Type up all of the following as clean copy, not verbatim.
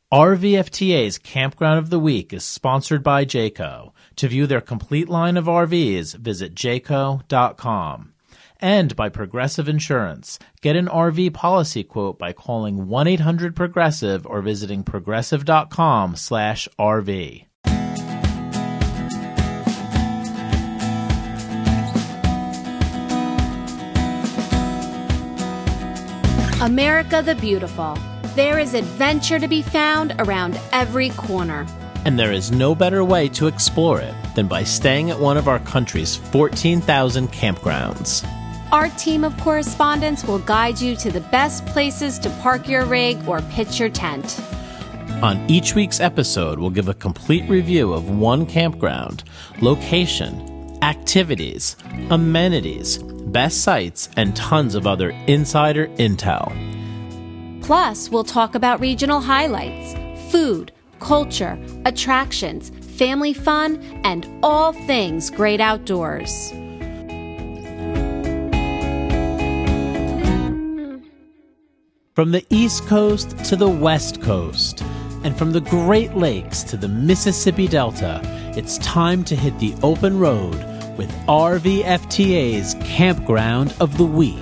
RVFTA's Campground of the Week is sponsored by Jayco. To view their complete line of RVs, visit jayco.com. And by Progressive Insurance. Get an RV policy quote by calling 1-800-PROGRESSIVE or visiting progressive.com/RV. America the Beautiful. There is adventure to be found around every corner. And there is no better way to explore it than by staying at one of our country's 14,000 campgrounds. Our team of correspondents will guide you to the best places to park your rig or pitch your tent. On each week's episode, we'll give a complete review of one campground, location, activities, amenities, best sites, and tons of other insider intel. Plus, we'll talk about regional highlights, food, culture, attractions, family fun, and all things great outdoors. From the East Coast to the West Coast, and from the Great Lakes to the Mississippi Delta, it's time to hit the open road with RVFTA's Campground of the Week.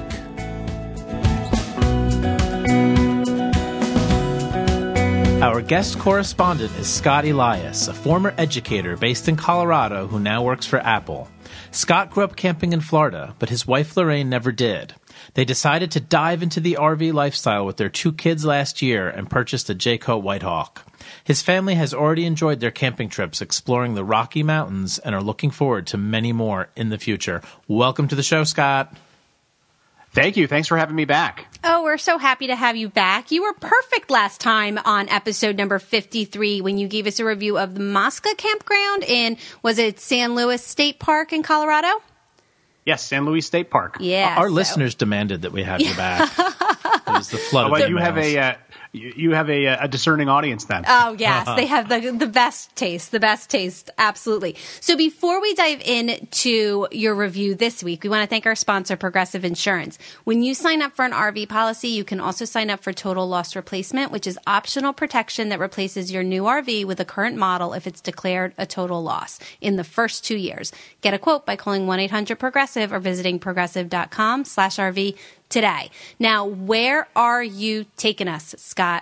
Our guest correspondent is Scott Elias, a former educator based in Colorado who now works for Apple. Scott grew up camping in Florida, but his wife Lorraine never did. They decided to dive into the RV lifestyle with their 2 kids last year and purchased a Jayco Whitehawk. His family has already enjoyed their camping trips exploring the Rocky Mountains and are looking forward to many more in the future. Welcome to the show, Scott. Thank you. Thanks for having me back. Oh, we're so happy to have you back. You were perfect last time on episode number 53 when you gave us a review of the Mosca Campground in, was it San Luis State Park in Colorado? Yes, San Luis State Park. Yeah. Our listeners demanded that we have you back. It was the flood of you emails. You have a discerning audience then. Oh, yes. They have the best taste, absolutely. So before we dive into your review this week, we want to thank our sponsor, Progressive Insurance. When you sign up for an RV policy, you can also sign up for total loss replacement, which is optional protection that replaces your new RV with a current model if it's declared a total loss in the first 2 years. Get a quote by calling 1-800-PROGRESSIVE or visiting progressive.com/RV today. Now, where are you taking us, Scott?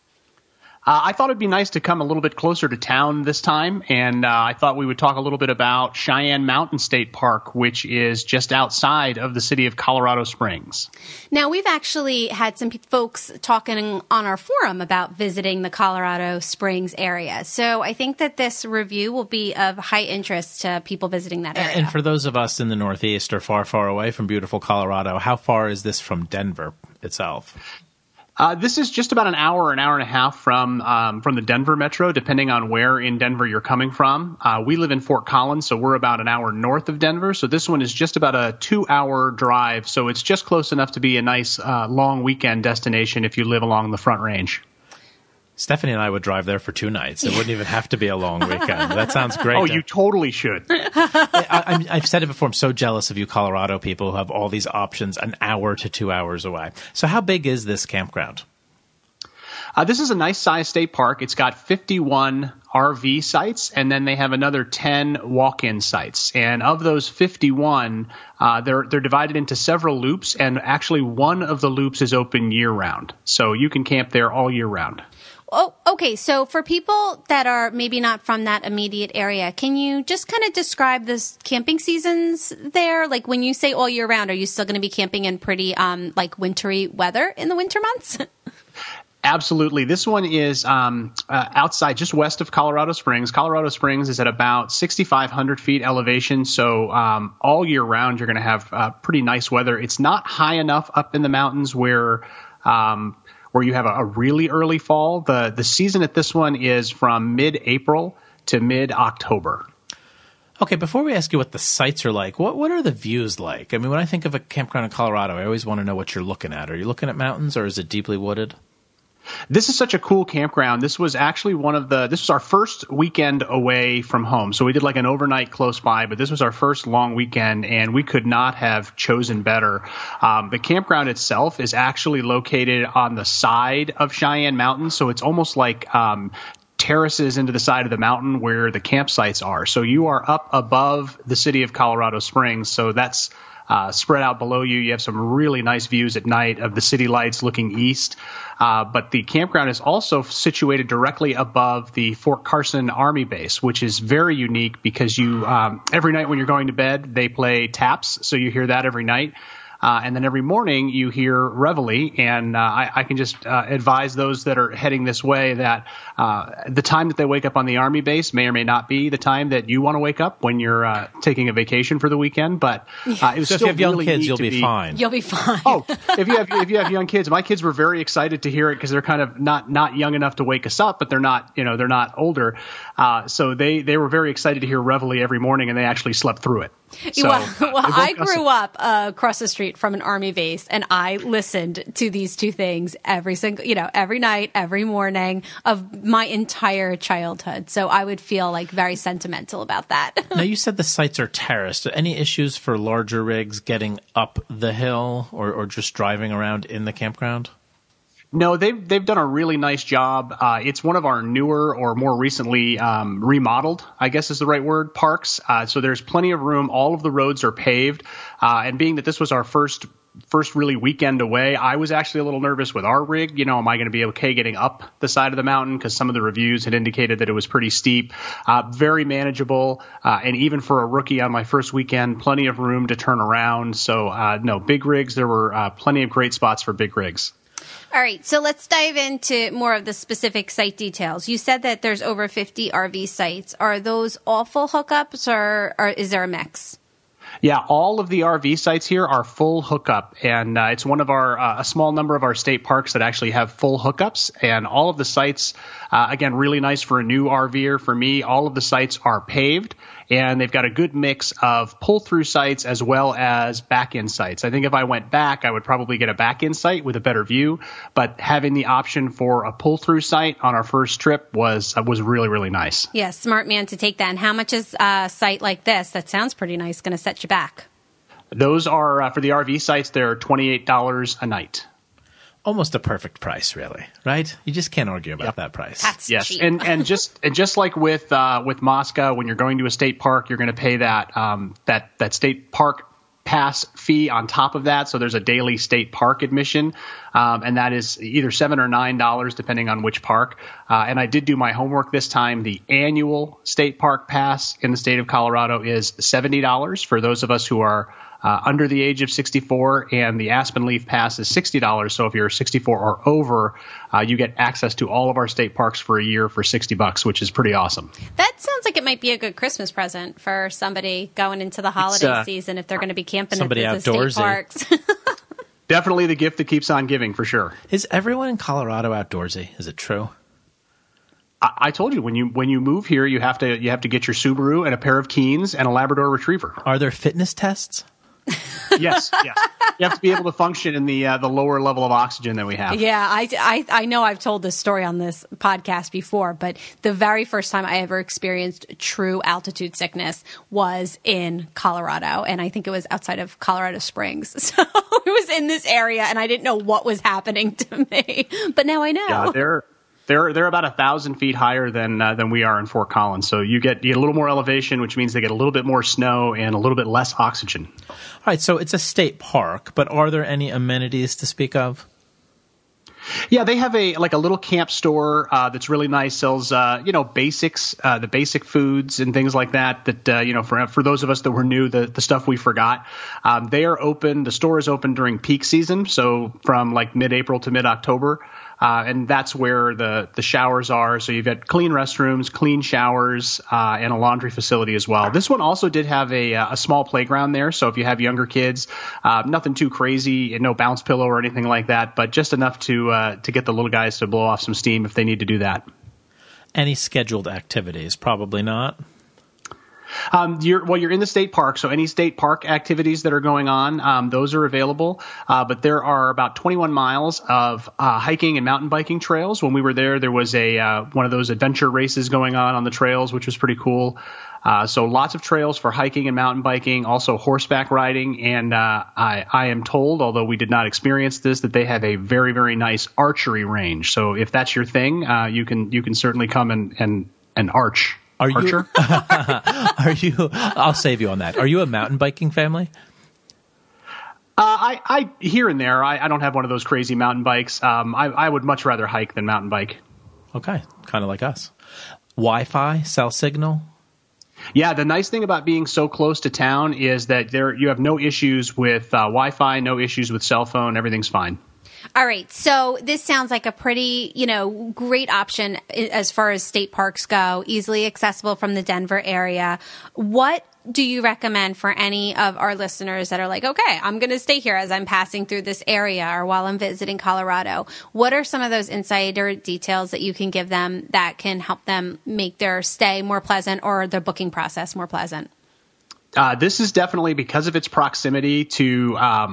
I thought it'd be nice to come a little bit closer to town this time, and I thought we would talk a little bit about Cheyenne Mountain State Park, which is just outside of the city of Colorado Springs. Now, we've actually had some folks talking on our forum about visiting the Colorado Springs area, so I think that this review will be of high interest to people visiting that area. And for those of us in the Northeast or far, far away from beautiful Colorado, how far is this from Denver itself? This is just about an hour and a half from the Denver metro, depending on where in Denver you're coming from. We live in Fort Collins, so we're about an hour north of Denver. So this one is just about a 2-hour drive. So it's just close enough to be a nice long weekend destination if you live along the Front Range. Stephanie and I would drive there for 2 nights. It wouldn't even have to be a long weekend. That sounds great. Oh, you totally should. I've said it before. I'm so jealous of you Colorado people who have all these options an hour to 2 hours away. So how big is this campground? This is a nice sized state park. It's got 51 RV sites, and then they have another 10 walk-in sites. And of those 51, they're divided into several loops, and actually one of the loops is open year-round. So you can camp there all year round. Oh, okay. So for people that are maybe not from that immediate area, can you just kind of describe the camping seasons there? Like when you say all year round, are you still going to be camping in pretty like wintry weather in the winter months? Absolutely. This one is outside, just west of Colorado Springs. Colorado Springs is at about 6,500 feet elevation. So all year round, you're going to have pretty nice weather. It's not high enough up in the mountains where you have a really early fall. The season at this one is from mid-April to mid-October. Okay, before we ask you what the sites are like, what are the views like? I mean, when I think of a campground in Colorado, I always want to know what you're looking at. Are you looking at mountains or is it deeply wooded? This is such a cool campground. This was actually this was our first weekend away from home. So we did like an overnight close by, but this was our first long weekend, and we could not have chosen better. The campground itself is actually located on the side of Cheyenne Mountain. So it's almost like terraces into the side of the mountain where the campsites are. So you are up above the city of Colorado Springs. So that's spread out below you. You have some really nice views at night of the city lights looking east. But the campground is also situated directly above the Fort Carson Army Base, which is very unique because you every night when you're going to bed, they play taps. So you hear that every night. And then every morning you hear reveille, and I can just advise those that are heading this way that the time that they wake up on the Army base may or may not be the time that you want to wake up when you're taking a vacation for the weekend. But it was so still if you have young really kids, neat you'll to be fine. You'll be fine. Oh, if you have young kids, my kids were very excited to hear it because they're kind of not young enough to wake us up, but they're not older. So they were very excited to hear reveille every morning, and they actually slept through it. So, well, I grew up across the street from an Army base, and I listened to these two things every night, every morning of my entire childhood. So I would feel like very sentimental about that. Now, you said the sites are terraced. Any issues for larger rigs getting up the hill or just driving around in the campground? No, they've done a really nice job. It's one of our newer or more recently remodeled, I guess is the right word, parks. So there's plenty of room. All of the roads are paved. And being that this was our first really weekend away, I was actually a little nervous with our rig. Am I going to be okay getting up the side of the mountain? Because some of the reviews had indicated that it was pretty steep. Very manageable. And even for a rookie on my first weekend, plenty of room to turn around. So no, big rigs. There were plenty of great spots for big rigs. All right, so let's dive into more of the specific site details. You said that there's over 50 RV sites. Are those all full hookups, or is there a mix? Yeah, all of the RV sites here are full hookup, and it's one of a small number of our state parks that actually have full hookups. And all of the sites, again, really nice for a new RVer. For me, all of the sites are paved, and they've got a good mix of pull-through sites as well as back-in sites. I think if I went back, I would probably get a back-in site with a better view, but having the option for a pull-through site on our first trip was really, really nice. Yeah, smart man to take that. And how much is a site like this, that sounds pretty nice, going to set you back? Those are, for the RV sites, they're $28 a night. Almost a perfect price, really, right? You just can't argue about that price. That's yes, cheap. and just like with Mosca, when you're going to a state park, you're going to pay that state park pass fee on top of that. So there's a daily state park admission, and that is either $7 or $9 depending on which park. And I did do my homework this time. The annual state park pass in the state of Colorado is $70 for those of us who are under the age of 64, and the Aspen Leaf Pass is $60. So if you're 64 or over, you get access to all of our state parks for a year for $60, which is pretty awesome. That sounds like it might be a good Christmas present for somebody going into the holiday season if they're going to be camping at the state parks. Definitely the gift that keeps on giving, for sure. Is everyone in Colorado outdoorsy? Is it true? I told you when you move here, you have to get your Subaru and a pair of Keens and a Labrador Retriever. Are there fitness tests? Yes. You have to be able to function in the lower level of oxygen that we have. Yeah, I know I've told this story on this podcast before, but the very first time I ever experienced true altitude sickness was in Colorado, and I think it was outside of Colorado Springs. So it was in this area, and I didn't know what was happening to me, but now I know. Yeah, they're about 1,000 feet higher than we are in Fort Collins. So you get a little more elevation, which means they get a little bit more snow and a little bit less oxygen. All right, so it's a state park, but are there any amenities to speak of? Yeah, they have a little camp store that's really nice. Sells basics, the basic foods and things like that. For those of us that were new, the stuff we forgot. They are open. The store is open during peak season, so from like mid-April to mid-October. And that's where the showers are. So you've got clean restrooms, clean showers, and a laundry facility as well. This one also did have a small playground there. So if you have younger kids, nothing too crazy, and no bounce pillow or anything like that, but just enough to get the little guys to blow off some steam if they need to do that. Any scheduled activities? Probably not. You're in the state park, so any state park activities that are going on, those are available. But there are about 21 miles of hiking and mountain biking trails. When we were there was one of those adventure races going on the trails, which was pretty cool. So lots of trails for hiking and mountain biking, also horseback riding, and I am told, although we did not experience this, that they have a very, very nice archery range. So if that's your thing, you can certainly come and archer. I'll save you on that. Are you a mountain biking family? I here and there. I don't have one of those crazy mountain bikes. I would much rather hike than mountain bike. Okay, kind of like us. Wi-Fi, cell signal. Yeah, the nice thing about being so close to town is that you have no issues with Wi-Fi, no issues with cell phone. Everything's fine. All right. So this sounds like a pretty, great option as far as state parks go, easily accessible from the Denver area. What do you recommend for any of our listeners that are like, okay, I'm going to stay here as I'm passing through this area or while I'm visiting Colorado? What are some of those insider details that you can give them that can help them make their stay more pleasant or their booking process more pleasant? This is definitely, because of its proximity to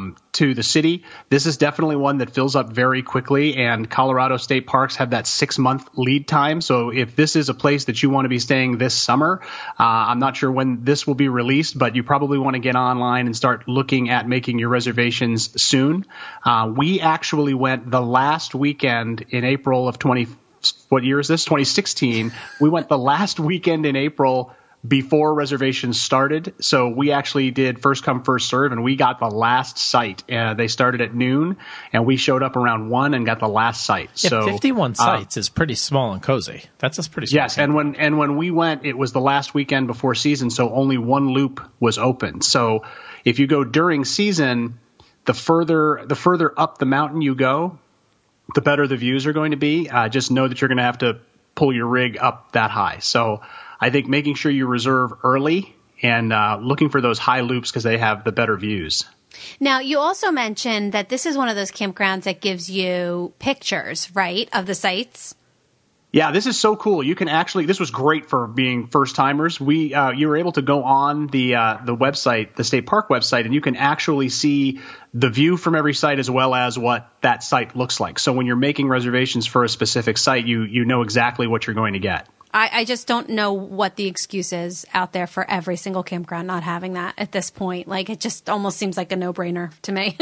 the city, this is definitely one that fills up very quickly, and Colorado state parks have that 6-month lead time. So if this is a place that you want to be staying this summer, I'm not sure when this will be released, but you probably want to get online and start looking at making your reservations soon. We actually went the last weekend in April of what year is this? 2016. We went the last weekend in April before reservations started. So we actually did first come, first serve, and we got the last site. They started at noon, and we showed up around 1 and got the last site. Yeah, so 51 sites is pretty small and cozy. That's a pretty small. Yes, and when we went, it was the last weekend before season, so only one loop was open. So if you go during season, the further up the mountain you go, the better the views are going to be. Just know that you're going to have to pull your rig up that high. So I think making sure you reserve early and looking for those high loops because they have the better views. Now, you also mentioned that this is one of those campgrounds that gives you pictures, right, of the sites? Yeah, this is so cool. You can actually, this was great for being first timers. You were able to go on the website, the state park website, and you can actually see the view from every site as well as what that site looks like. So when you're making reservations for a specific site, you know exactly what you're going to get. I just don't know what the excuse is out there for every single campground not having that at this point. Like, it just almost seems like a no-brainer to me.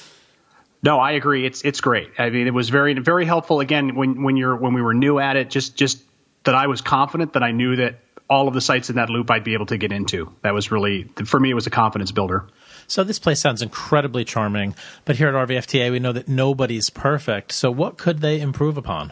No, I agree. It's great. I mean, it was very, very helpful. Again, when we were new at it, just that I was confident that I knew that all of the sites in that loop I'd be able to get into. That was really, for me, it was a confidence builder. So this place sounds incredibly charming, but here at RVFTA, we know that nobody's perfect. So what could they improve upon?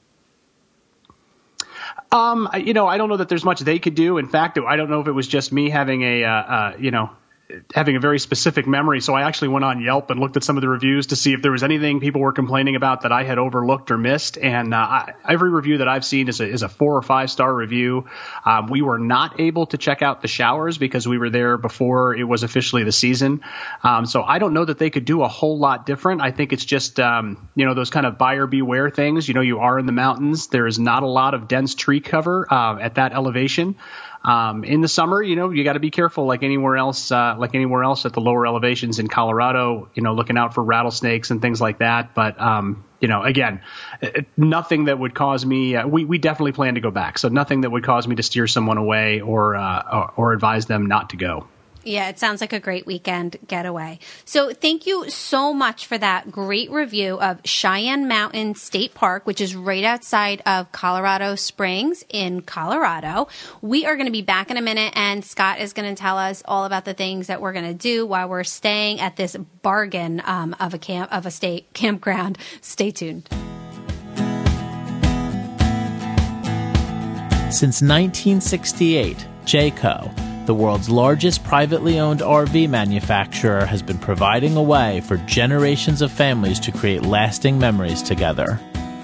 I don't know that there's much they could do. In fact, I don't know if it was just me having having a very specific memory. So I actually went on Yelp and looked at some of the reviews to see if there was anything people were complaining about that I had overlooked or missed. And every review that I've seen is a 4 or 5 star review. We were not able to check out the showers because we were there before it was officially the season. So I don't know that they could do a whole lot different. I think it's just, those kind of buyer beware things. You are in the mountains. There is not a lot of dense tree cover at that elevation. In the summer, you got to be careful like anywhere else at the lower elevations in Colorado, looking out for rattlesnakes and things like that. But, again, nothing that would cause me, we definitely plan to go back. So nothing that would cause me to steer someone away or advise them not to go. Yeah, it sounds like a great weekend getaway. So thank you so much for that great review of Cheyenne Mountain State Park, which is right outside of Colorado Springs in Colorado. We are going to be back in a minute, and Scott is going to tell us all about the things that we're going to do while we're staying at this bargain of a state campground. Stay tuned. Since 1968, Jayco, the world's largest privately owned RV manufacturer, has been providing a way for generations of families to create lasting memories together.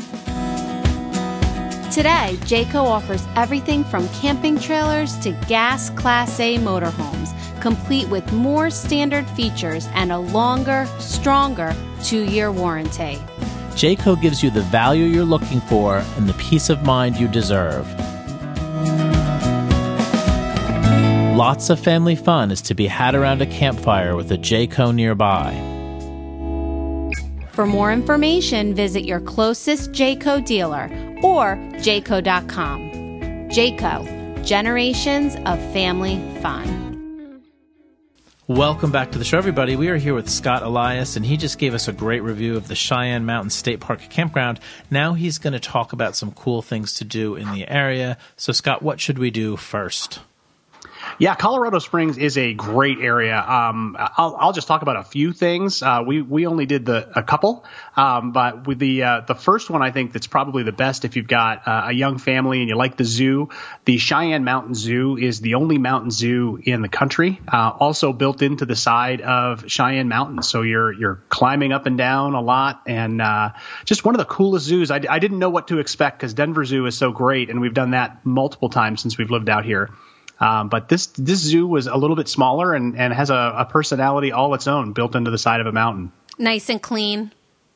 Today, Jayco offers everything from camping trailers to gas Class A motorhomes, complete with more standard features and a longer, stronger 2-year warranty. Jayco gives you the value you're looking for and the peace of mind you deserve. Lots of family fun is to be had around a campfire with a Jayco nearby. For more information, visit your closest Jayco dealer or jayco.com. Jayco, generations of family fun. Welcome back to the show, everybody. We are here with Scott Elias, and he just gave us a great review of the Cheyenne Mountain State Park campground. Now he's going to talk about some cool things to do in the area. So, Scott, what should we do first? Yeah, Colorado Springs is a great area. I'll just talk about a few things. We only did a couple, but with the first one, I think that's probably the best if you've got a young family and you like the zoo. The Cheyenne Mountain Zoo is the only mountain zoo in the country, also built into the side of Cheyenne Mountain. So you're climbing up and down a lot, and just one of the coolest zoos. I didn't know what to expect because Denver Zoo is so great, and we've done that multiple times since we've lived out here. But this zoo was a little bit smaller and has a personality all its own built into the side of a mountain. Nice and clean.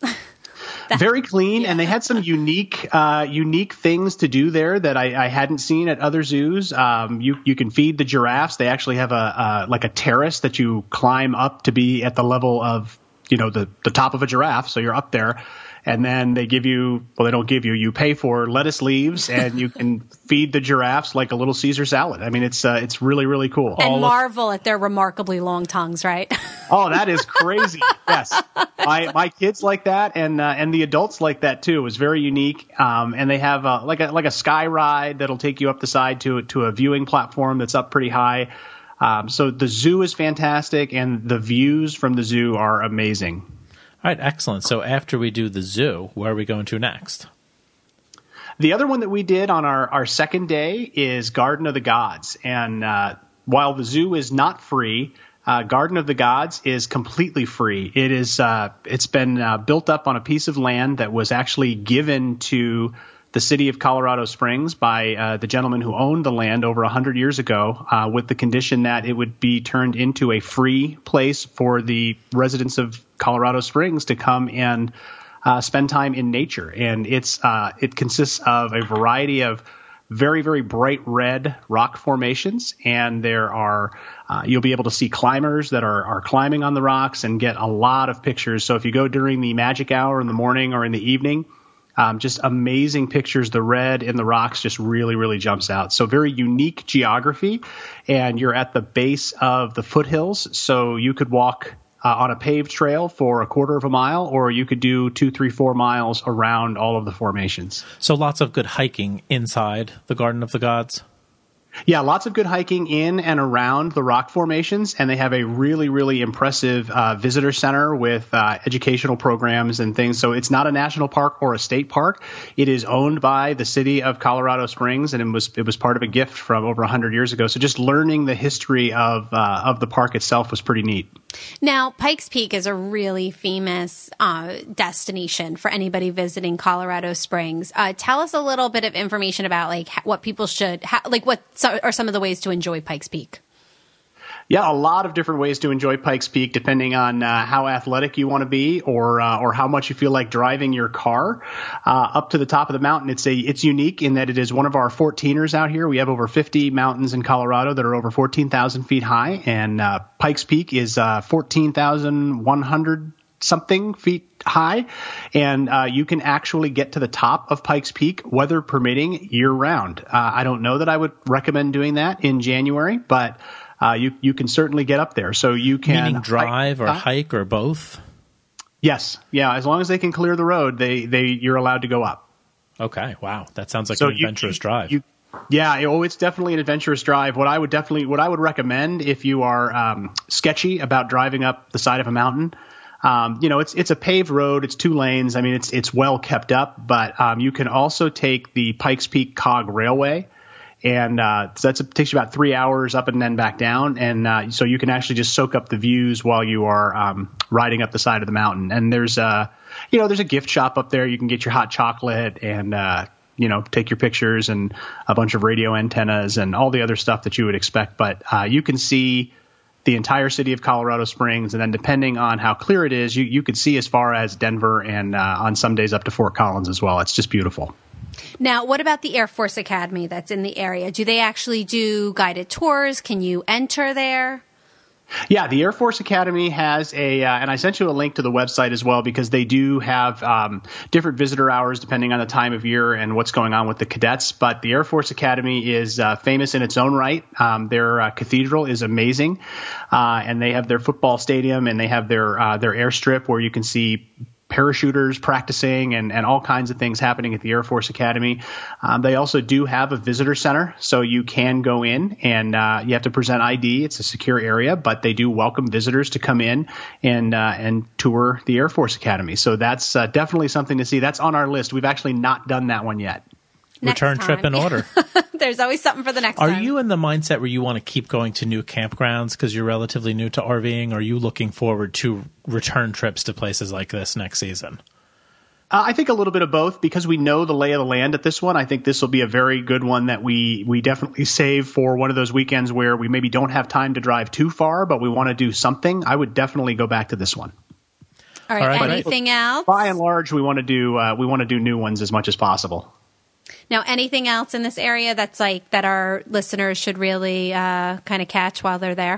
Very clean, yeah. And they had some unique things to do there that I hadn't seen at other zoos. You can feed the giraffes. They actually have a terrace that you climb up to be at the level of the top of a giraffe. So you're up there. And then they give you, well, they don't give you, you pay for lettuce leaves and you can feed the giraffes like a little Caesar salad. I mean, it's really, really cool. And marvel at their remarkably long tongues, right? Oh, that is crazy. Yes. My kids like that and the adults like that too. It was very unique. And they have like a sky ride that'll take you up the side to a viewing platform that's up pretty high. So the zoo is fantastic and the views from the zoo are amazing. All right, excellent. So after we do the zoo, where are we going to next? The other one that we did on our second day is Garden of the Gods. And while the zoo is not free, Garden of the Gods is completely free. It's been built up on a piece of land that was actually given to the city of Colorado Springs by the gentleman who owned the land over 100 years ago, with the condition that it would be turned into a free place for the residents of Colorado Springs to come and spend time in nature. And it consists of a variety of very, very bright red rock formations, and there are you'll be able to see climbers that are climbing on the rocks and get a lot of pictures. So if you go during the magic hour in the morning or in the evening, just amazing pictures. The red in the rocks just really, really jumps out. So very unique geography, and you're at the base of the foothills. So you could walk on a paved trail for a quarter of a mile, or you could do 2, 3, 4 miles around all of the formations. So lots of good hiking inside the Garden of the Gods? Yeah, lots of good hiking in and around the rock formations, and they have a really, really impressive visitor center with educational programs and things. So it's not a national park or a state park. It is owned by the city of Colorado Springs, and it was part of a gift from over 100 years ago. So just learning the history of the park itself was pretty neat. Now, Pikes Peak is a really famous destination for anybody visiting Colorado Springs. Tell us a little bit of information about what people should what are some of the ways to enjoy Pikes Peak. Yeah, a lot of different ways to enjoy Pikes Peak, depending on how athletic you want to be, or how much you feel like driving your car up to the top of the mountain. It's unique in that it is one of our 14ers out here. We have over 50 mountains in Colorado that are over 14,000 feet high, and Pikes Peak is 14,100 something feet high, and you can actually get to the top of Pikes Peak, weather permitting, year round. I don't know that I would recommend doing that in January, but you can certainly get up there. So you can meaning drive or hike or both. Yes, yeah. As long as they can clear the road, you're allowed to go up. Okay, wow, that sounds like an adventurous drive. It's definitely an adventurous drive. What I would recommend if you are sketchy about driving up the side of a mountain. It's a paved road. It's 2 lanes. I mean, it's well kept up, but you can also take the Pikes Peak Cog Railway. And so it takes you about 3 hours up and then back down. And so you can actually just soak up the views while you are riding up the side of the mountain. And there's a gift shop up there. You can get your hot chocolate and, take your pictures and a bunch of radio antennas and all the other stuff that you would expect. But you can see the entire city of Colorado Springs. And then depending on how clear it is, you could see as far as Denver and on some days up to Fort Collins as well. It's just beautiful. Now, what about the Air Force Academy that's in the area? Do they actually do guided tours? Can you enter there? Yeah, the Air Force Academy has and I sent you a link to the website as well because they do have different visitor hours depending on the time of year and what's going on with the cadets. But the Air Force Academy is famous in its own right. Their cathedral is amazing, and they have their football stadium and they have their airstrip where you can see parachuters practicing and all kinds of things happening at the Air Force Academy. They also do have a visitor center, so you can go in and you have to present ID. It's a secure area, but they do welcome visitors to come in and tour the Air Force Academy. So that's definitely something to see. That's on our list. We've actually not done that one yet. Return trip in order. There's always something for the next time. Are you in the mindset where you want to keep going to new campgrounds because you're relatively new to RVing? Or are you looking forward to return trips to places like this next season? I think a little bit of both because we know the lay of the land at this one. I think this will be a very good one that we definitely save for one of those weekends where we maybe don't have time to drive too far, but we want to do something. I would definitely go back to this one. All right. Anything else? By and large, we want to do new ones as much as possible. Now, anything else in this area that's like that our listeners should really kind of catch while they're there?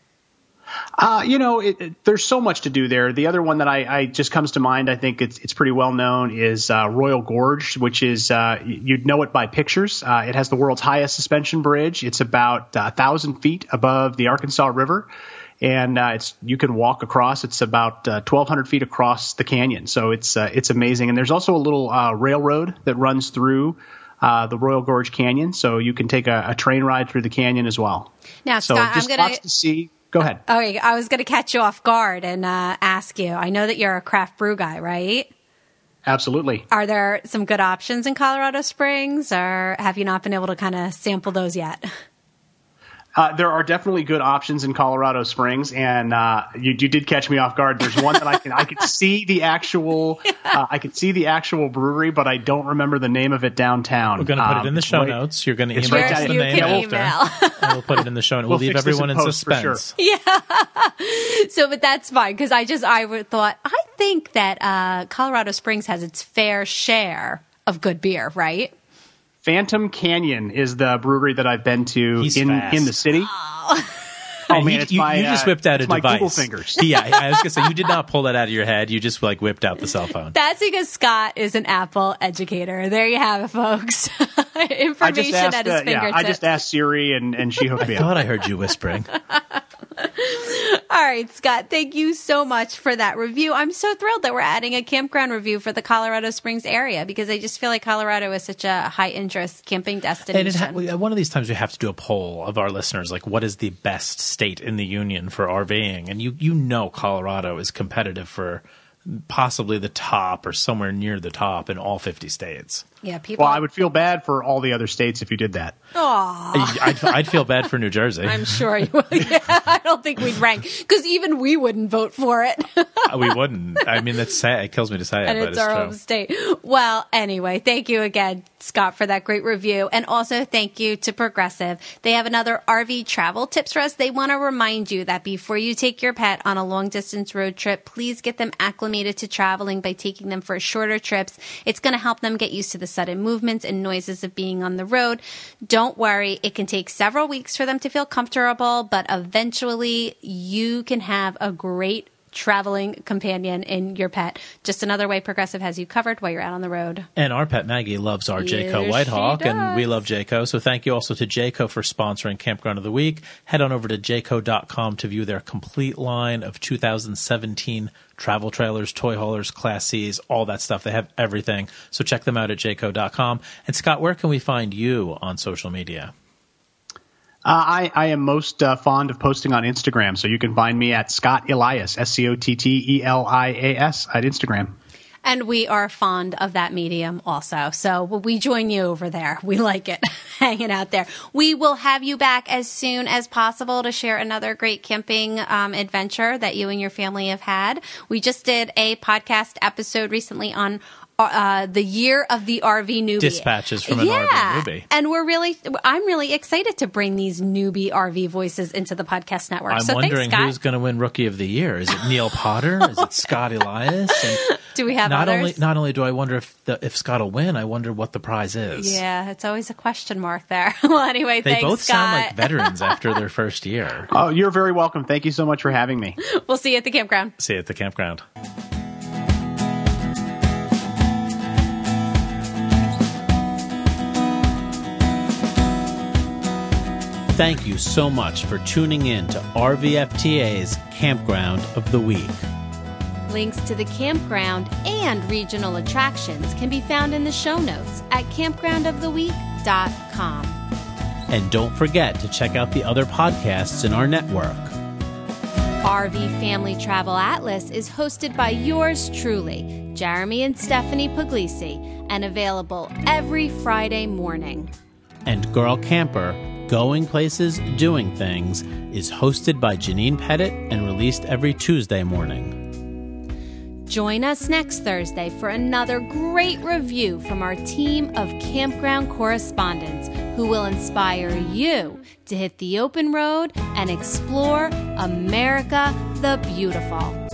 There's so much to do there. The other one that I just comes to mind, I think it's pretty well known, is Royal Gorge, which is you'd know it by pictures. It has the world's highest suspension bridge. It's about 1,000 feet above the Arkansas River. And you can walk across. It's about 1,200 feet across the canyon, so it's amazing. And there's also a little railroad that runs through the Royal Gorge Canyon, so you can take a train ride through the canyon as well. Now, so Scott, just lots to see. Go ahead. Okay, I was going to catch you off guard and ask you. I know that you're a craft brew guy, right? Absolutely. Are there some good options in Colorado Springs, or have you not been able to kind of sample those yet? There are definitely good options in Colorado Springs, and you did catch me off guard. There's one that I could see the actual brewery, but I don't remember the name of it downtown. We're going to put it in the show notes. You're going to email us the name after, and we'll put it in the show notes. We'll leave everyone in suspense. Sure. Yeah. But that's fine because I think that Colorado Springs has its fair share of good beer, right? Phantom Canyon is the brewery that I've been to in the city. Oh man, you just whipped out a device. My Google fingers. Yeah, I was going to say, you did not pull that out of your head. You just whipped out the cell phone. That's because Scott is an Apple educator. There you have it, folks. Information at his fingertips. I just asked Siri and she hooked me up. I thought I heard you whispering. All right, Scott, thank you so much for that review. I'm so thrilled that we're adding a campground review for the Colorado Springs area because I just feel like Colorado is such a high-interest camping destination. And one of these times we have to do a poll of our listeners, like what is the best state in the union for RVing? And you know Colorado is competitive for possibly the top or somewhere near the top in all 50 states. Yeah, people. Well, I would feel bad for all the other states if you did that. I'd feel bad for New Jersey. I'm sure you would. Yeah, I don't think we'd rank because even we wouldn't vote for it. We wouldn't. I mean, that's sad. It kills me to say it, and but it's it's our true. home state. Well, anyway, thank you again, Scott, for that great review. And also thank you to Progressive. They have another RV travel tips for us. They want to remind you that before you take your pet on a long distance road trip, please get them acclimated to traveling by taking them for shorter trips. It's going to help them get used to the sudden movements and noises of being on the road. Don't worry. It can take several weeks for them to feel comfortable, but eventually you can have a great traveling companion in your pet. Just another way Progressive has you covered while you're out on the road. And our pet Maggie loves our Jayco Yes, Whitehawk, she does. and we love Jayco. So thank you also to Jayco for sponsoring Campground of the Week. Head on over to jayco.com to view their complete line of 2017 travel trailers, toy haulers, Class Cs, all that stuff. They have everything. So check them out at jayco.com. And Scott, where can we find you on social media? I am most fond of posting on Instagram, so you can find me at Scott Elias, SCOTTELIAS at Instagram. And we are fond of that medium also. So we join you over there. We like it hanging out there. We will have you back as soon as possible to share another great camping adventure that you and your family have had. We just did a podcast episode recently on the year of the RV newbie. Dispatches from an RV newbie. And I'm really excited to bring these newbie RV voices into the podcast network. I'm wondering who's going to win Rookie of the Year. Is it Neil Potter? Is it Scott Elias? And do we have others? Not only do I wonder if Scott will win, I wonder what the prize is. Yeah, it's always a question mark there. Well, anyway, they thanks, both Scott. sound like veterans after their first year. Oh, you're very welcome. Thank you so much for having me. We'll see you at the campground. See you at the campground. Thank you so much for tuning in to RVFTA's Campground of the Week. Links to the campground and regional attractions can be found in the show notes at campgroundoftheweek.com. And don't forget to check out the other podcasts in our network. RV Family Travel Atlas is hosted by yours truly, Jeremy and Stephanie Puglisi, and available every Friday morning. And Girl Camper, Going Places, Doing Things, is hosted by Janine Pettit and released every Tuesday morning. Join us next Thursday for another great review from our team of campground correspondents who will inspire you to hit the open road and explore America the Beautiful.